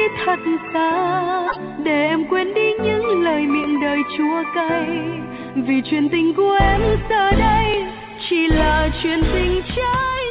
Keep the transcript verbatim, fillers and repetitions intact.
thật xa, để em quên đi những lời miệng đời chua cay. Vì chuyện tình của em giờ đây chỉ là chuyện tình trái